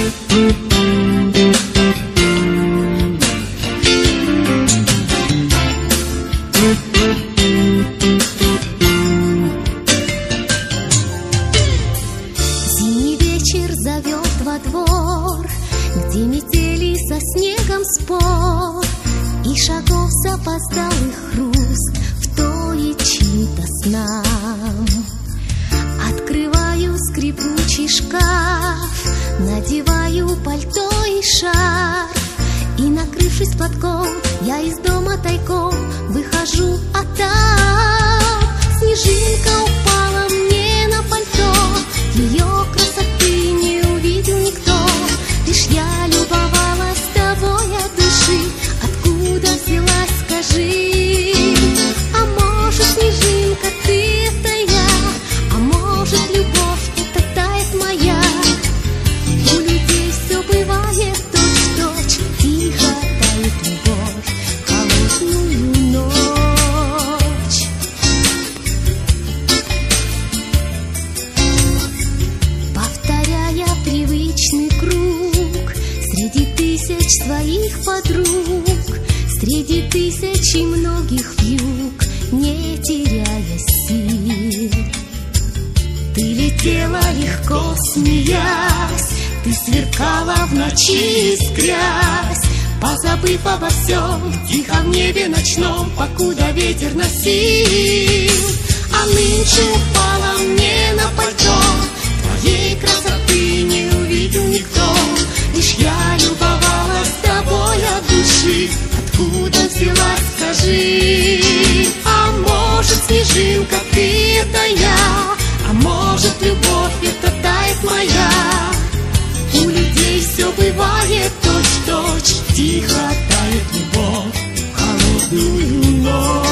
Зимний вечер зовет во двор, где метели со снегом спор, и шагов запоздалый хруст вторит чьим-то снам. Открываю скрипучий шкаф, надеваю пальто и шарф, и, накрывшись платком, я из дома тайком выхожу, а там снежинка упала мне на пальто. Ее красоты не увидел никто, лишь я любовалась тобой от души. Откуда взялась, скажи? А может, снежинка, ты это я? А может, любовь, это тает моя? У людей все бывает точь-в-точь, тихо тает любовь в холодную ночь. Повторяя привычный круг среди тысяч своих подруг, среди тысяч и многих вьюг, не теряя сил, ты летела легко, смеясь, ты сверкала в ночи, искрясь, позабыв обо всем, тихо в небе ночном, покуда ветер носил. А нынче упала мне на пальто, твоей красоты не увидел никто, лишь я любовалась тобой от души. Откуда взялась, скажи? А может, снежинка, ты это я? А может, любовь, это тает моя? У людей все бывает точь-в-точь, тихо тает любовь в холодную ночь.